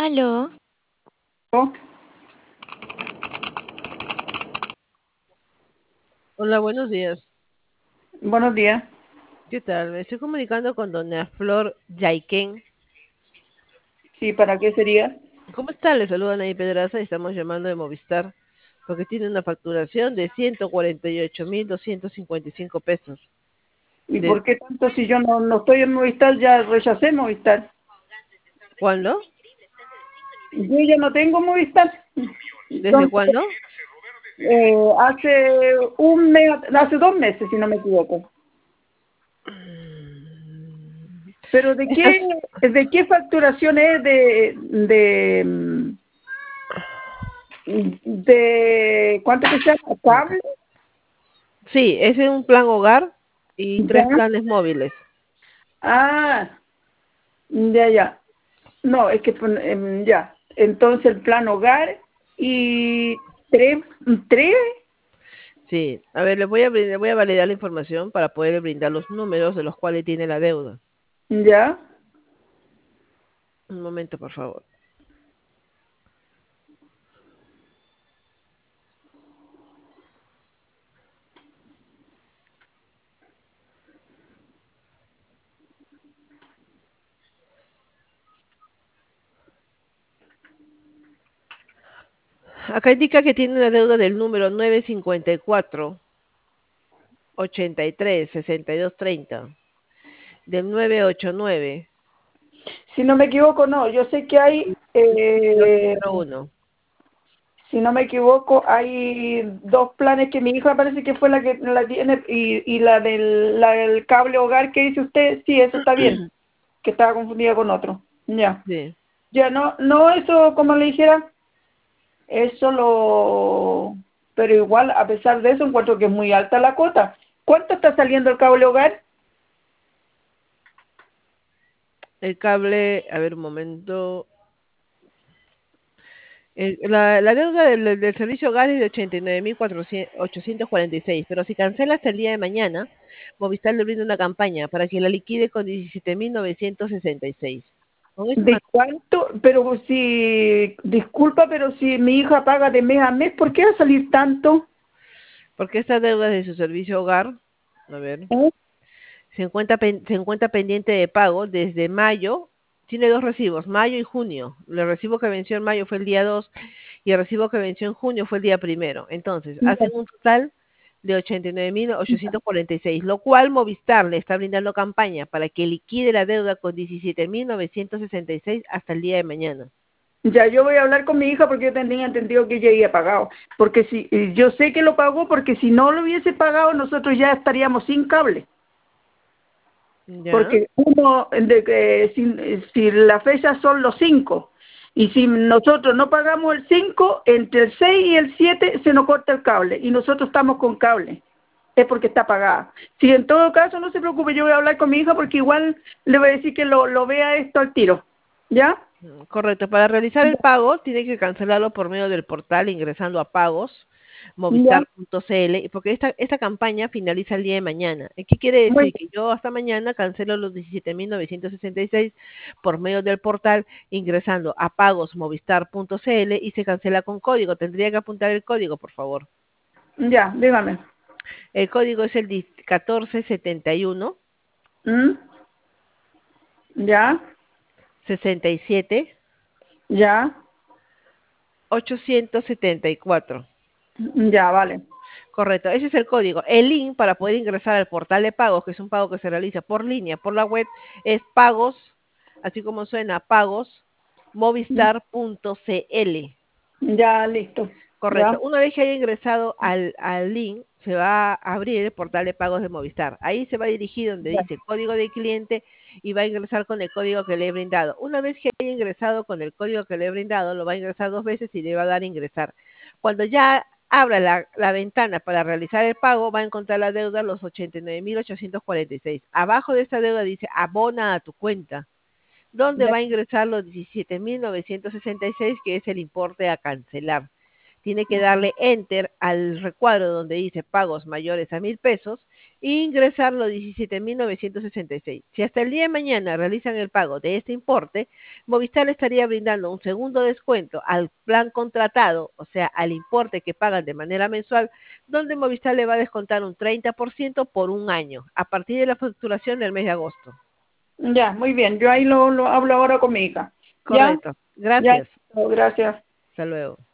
Aló, Oh, Hola, buenos días. buenos días. ¿Qué tal? Me estoy comunicando con doña Flor Yaiken. Sí, ¿para qué sería? ¿Cómo está? Le saluda Nay Pedraza y estamos llamando de Movistar porque tiene una facturación de 148.255 pesos. ¿Y ¿De por qué tanto si yo no estoy en Movistar? Ya rechacé Movistar. cuándo? Yo ya no tengo Movistar. ¿Desde Entonces, cuándo? hace un mes, hace 2 meses, si no me equivoco. Pero Estas, de qué facturación es de ¿cuánto que se llama? ¿Cable? sí, ese es un plan hogar y tres ¿Ya? planes móviles. Ah, ya. No, es que, ya. Entonces el plan hogar y tres, tres. Sí, a ver, le voy a validar la información para poder brindar los números de los cuales tiene la deuda. Ya. Un momento, por favor. Acá indica que tiene una deuda del número 954-83-6230 del 989 Si no me equivoco, no. Yo sé que hay, 2201. si no me equivoco, hay dos planes que mi hija parece que fue la que la tiene y la del cable hogar que dice usted, sí, eso está bien, que estaba confundida con otro. Ya. Sí. Ya, no, eso, como le dijera, eso pero igual, a pesar de eso, encuentro que es muy alta la cuota. ¿Cuánto está saliendo el cable hogar? El cable, a ver un momento. La deuda del servicio hogar es de 89.846, pero si cancela hasta el día de mañana, Movistar le brinda una campaña para que la liquide con 17.966. Con esta ¿De cuánto? Pero si, disculpa, pero si mi hija paga de mes a mes, ¿por qué va a salir tanto? Porque esta deuda de su servicio hogar, a ver, ¿Eh? se encuentra pendiente de pago desde mayo. Tiene dos recibos, mayo y junio. El recibo que venció en mayo fue el día 2 y el recibo que venció en junio fue el día primero. Entonces, hacen un total de 89.846, lo cual Movistar le está brindando campaña para que liquide la deuda con 17.966 hasta el día de mañana. Ya, yo voy a hablar con mi hija porque yo tenía entendido que ella había pagado. Porque si, yo sé que lo pagó porque si no lo hubiese pagado, nosotros ya estaríamos sin cable. ¿Ya? Porque si la fecha son los 5 y si nosotros no pagamos el 5 entre el 6 y el 7 se nos corta el cable y nosotros estamos con cable, es porque está pagada. Si en todo caso no se preocupe, yo voy a hablar con mi hija porque igual le voy a decir que lo vea esto al tiro, ¿ya? Correcto. Para realizar el pago, tiene que cancelarlo por medio del portal ingresando a pagos Ya, movistar.cl, porque esta campaña finaliza el día de mañana. ¿Qué quiere muy decir? Que yo hasta mañana cancelo los 17.966 por medio del portal ingresando a pagos movistar.cl y se cancela con código. Tendría que apuntar el código, por favor. bien. Ya, dígame. El código es el 1471 ¿Mm? Ya, 67 ya, 874. ya, vale. Correcto, ese es el código. El link para poder ingresar al portal de pagos, que es un pago que se realiza por línea, por la web, es pagos, así como suena, pagos, movistar.cl. Ya, listo. Correcto. Ya, Una vez que haya ingresado al link, se va a abrir el portal de pagos de Movistar. Ahí se va a dirigir donde ya. dice código de cliente y va a ingresar con el código que le he brindado. Una vez que haya ingresado con el código que le he brindado, lo va a ingresar dos veces y le va a dar a ingresar. Cuando ya abra la ventana para realizar el pago, va a encontrar la deuda, los 89.846. Abajo de esta deuda dice abona a tu cuenta, donde Ya. va a ingresar los 17.966, que es el importe a cancelar. Tiene que darle enter al recuadro donde dice pagos mayores a 1.000 pesos ingresar los 17.966. Si hasta el día de mañana realizan el pago de este importe, Movistar estaría brindando un segundo descuento al plan contratado, o sea, al importe que pagan de manera mensual, donde Movistar le va a descontar un 30% por un año, a partir de la facturación del mes de agosto. Ya, muy bien. Yo ahí lo hablo ahora con mi hija. ¿Ya? Correcto. Ya, Gracias. gracias. Hasta luego.